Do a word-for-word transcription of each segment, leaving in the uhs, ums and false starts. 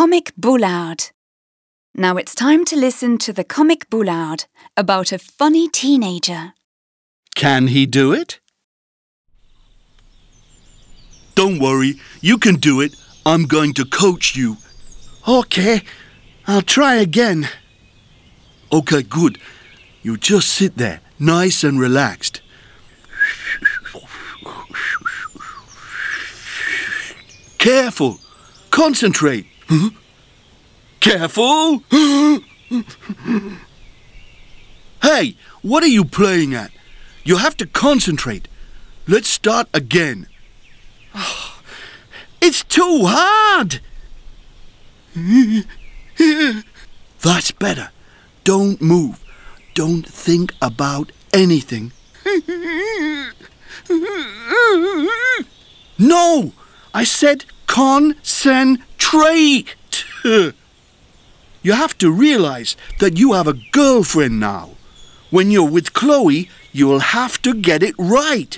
Comic Boulard. Now it's time to listen to the Comic Boulard about a funny teenager. Can he do it? Don't worry, you can do it. I'm going to coach you. OK, I'll try again. OK, good. You just sit there, nice and relaxed. Careful. Concentrate. Huh? Careful. Hey, what are you playing at? You have to concentrate. Let's start again. It's too hard. That's better. Don't move. Don't think about anything. No! I said concentrate. You have to realize that you have a girlfriend now. When you're with Chloe, you'll have to get it right.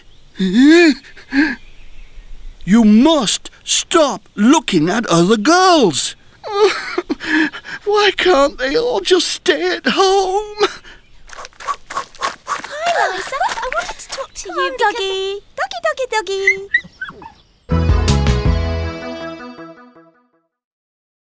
You must stop looking at other girls. Why can't they all just stay at home? Hi, Liza. I wanted to talk to Come you on, because... doggy. Doggy, doggy, doggy.